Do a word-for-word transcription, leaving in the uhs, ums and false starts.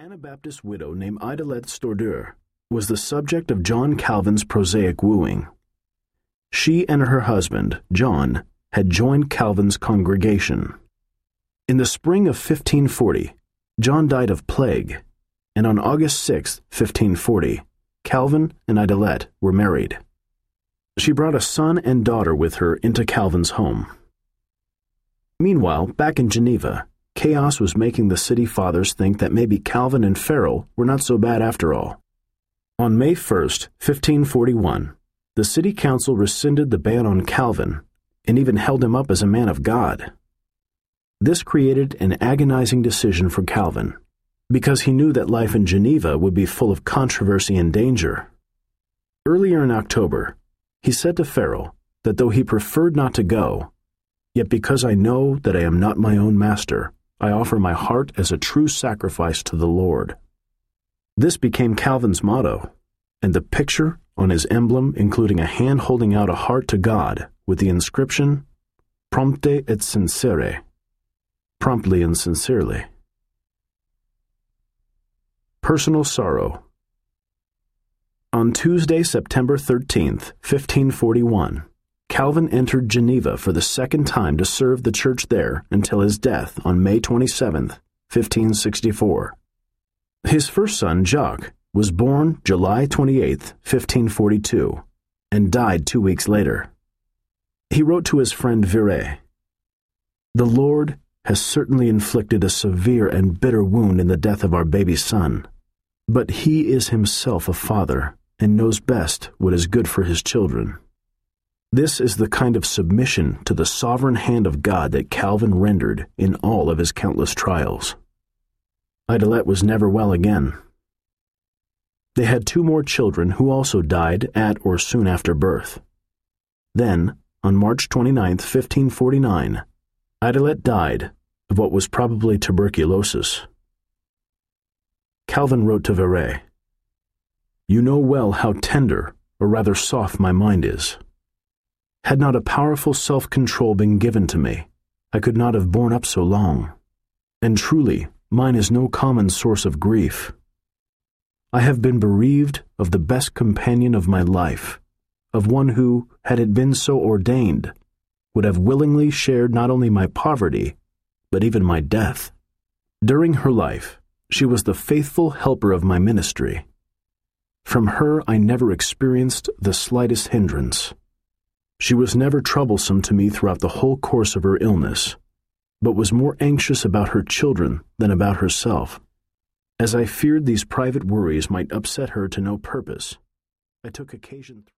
Anabaptist widow named Idelette Stordeur was the subject of John Calvin's prosaic wooing. She and her husband, John, had joined Calvin's congregation. In the spring of fifteen forty, John died of plague, and on August sixth, fifteen forty, Calvin and Idelette were married. She brought a son and daughter with her into Calvin's home. Meanwhile, back in Geneva, chaos was making the city fathers think that maybe Calvin and Farel were not so bad after all. On May first, fifteen forty-one, the city council rescinded the ban on Calvin and even held him up as a man of God. This created an agonizing decision for Calvin, because he knew that life in Geneva would be full of controversy and danger. Earlier in October, he said to Farel that though he preferred not to go, yet because I know that I am not my own master, I offer my heart as a true sacrifice to the Lord. This became Calvin's motto, and the picture on his emblem including a hand holding out a heart to God with the inscription, Prompte et sincere, promptly and sincerely. Personal sorrow. On Tuesday, September thirteenth, fifteen forty-one, Calvin entered Geneva for the second time to serve the church there until his death on May twenty-seventh, fifteen sixty-four. His first son, Jacques, was born July twenty-eighth, fifteen forty-two, and died two weeks later. He wrote to his friend Viret, "The Lord has certainly inflicted a severe and bitter wound in the death of our baby son, but he is himself a father and knows best what is good for his children." This is the kind of submission to the sovereign hand of God that Calvin rendered in all of his countless trials. Idelette was never well again. They had two more children who also died at or soon after birth. Then, on March twenty-ninth, fifteen forty-nine, Idelette died of what was probably tuberculosis. Calvin wrote to Viret, "You know well how tender, or rather soft, my mind is. Had not a powerful self-control been given to me, I could not have borne up so long. And truly, mine is no common source of grief. I have been bereaved of the best companion of my life, of one who, had it been so ordained, would have willingly shared not only my poverty, but even my death. During her life, she was the faithful helper of my ministry. From her I never experienced the slightest hindrance. She was never troublesome to me throughout the whole course of her illness, but was more anxious about her children than about herself. As I feared these private worries might upset her to no purpose, I took occasion